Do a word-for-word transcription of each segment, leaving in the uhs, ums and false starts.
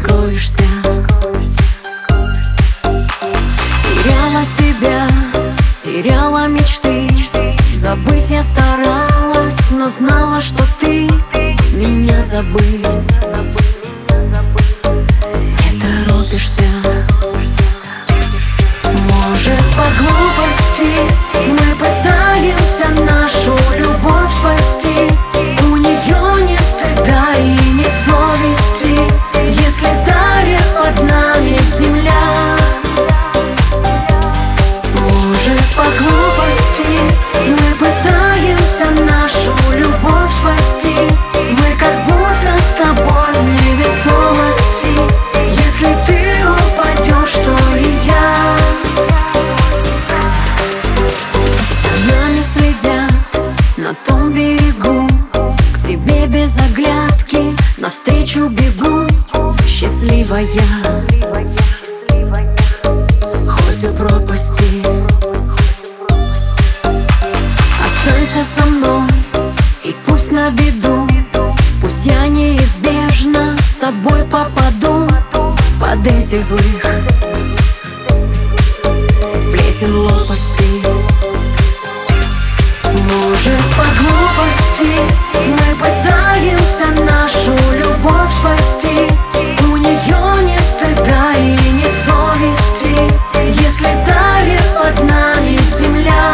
скроешься. Теряла себя, теряла мечты. Забыть я старалась, но знала, что ты меня забыть не торопишься. Может, по глупости мы пытаемся нашу любовь спасти. У нее ни стыда и ни совести, если тает под нами земля. Может, по глупости мы пытаемся нашу любовь спасти. Мы как будто с тобой в невесомости. Если ты упадешь, то и я. За нами следят на том берегу, к тебе без оглядки навстречу бегу. Счастливая, хоть у пропасти. Останься со мной, и пусть на беду, пусть я неизбежно с тобой попаду под этих злых сплетен лопастей. Может, по глупости мы пытаемся нашу любовь спасти. У нее ни стыда и ни совести, если тает под нами земля.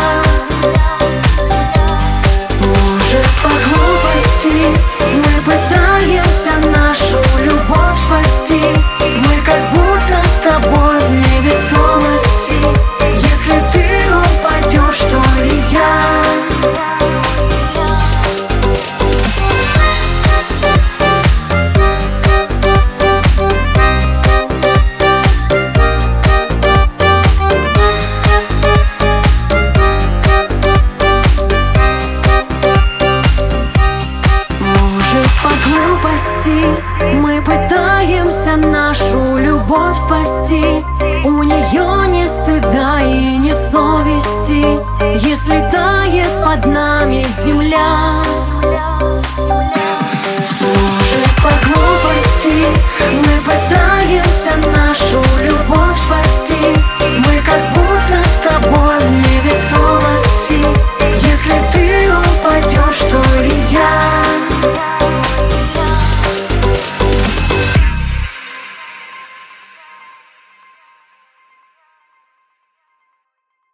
Может, по глупости мы пытаемся нашу любовь спасти. Мы как будто с тобой в невесомости. Если ты упадешь, то и я. Мы пытаемся нашу любовь спасти. У нее ни стыда и ни совести, если